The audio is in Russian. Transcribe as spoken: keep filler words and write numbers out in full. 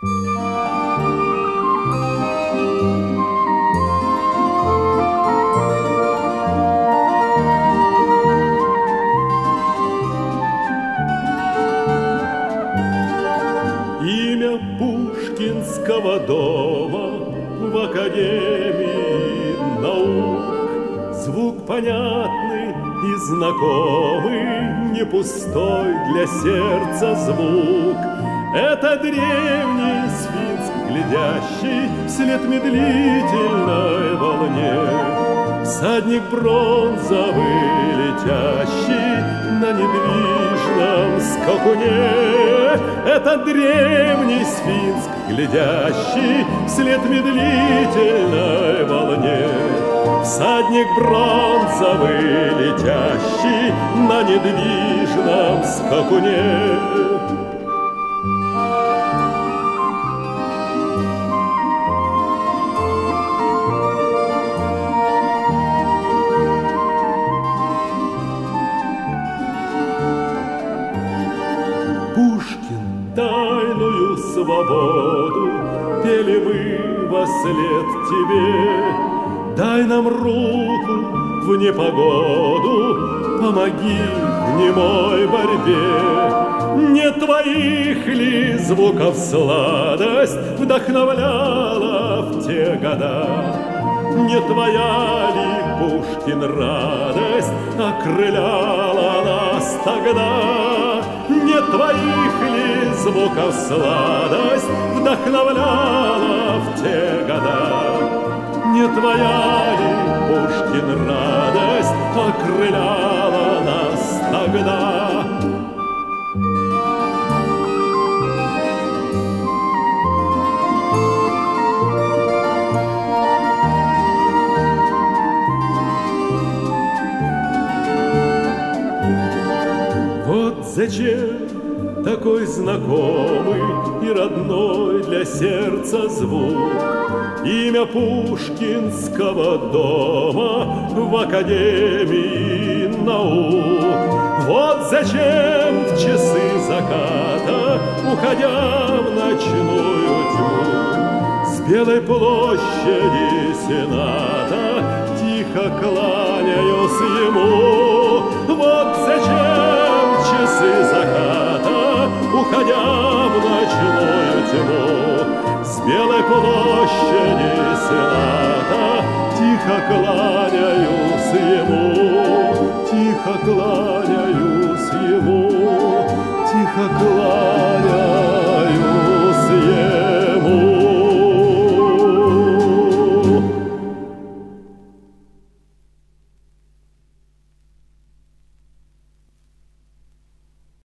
Имя Пушкинского дома в Академии наук. Звук понятный и знакомый, не пустой для сердца звук. Это древний сфинкс, глядящий вслед медлительной волне. Всадник бронзовый, летящий на недвижном скакуне. Это древний сфинкс, глядящий вслед медлительной волне. Всадник бронзовый, летящий на недвижном скакуне. Пушкин, тайную свободу пели мы вослед тебе. Дай нам руку в непогоду, помоги в немой борьбе. Не твоих ли звуков сладость вдохновляла в те года? Не твоя ли, Пушкин, радость окрыляла нас тогда? Не твоих ли звуков сладость вдохновляла в те года? Не твоя ли, Пушкин, радость окрыляла нас тогда? Вот зачем такой знакомый и родной для сердца звук имя Пушкинского дома в Академии наук. Вот зачем в часы заката, уходя в ночную тьму, с белой площади Сената тихо кланяюсь ему. Вот зачем в часы заката, уходя в ночную тьму, с белой площади Сената тихо кланяюсь ему, тихо кланяюсь ему, тихо кланяюсь.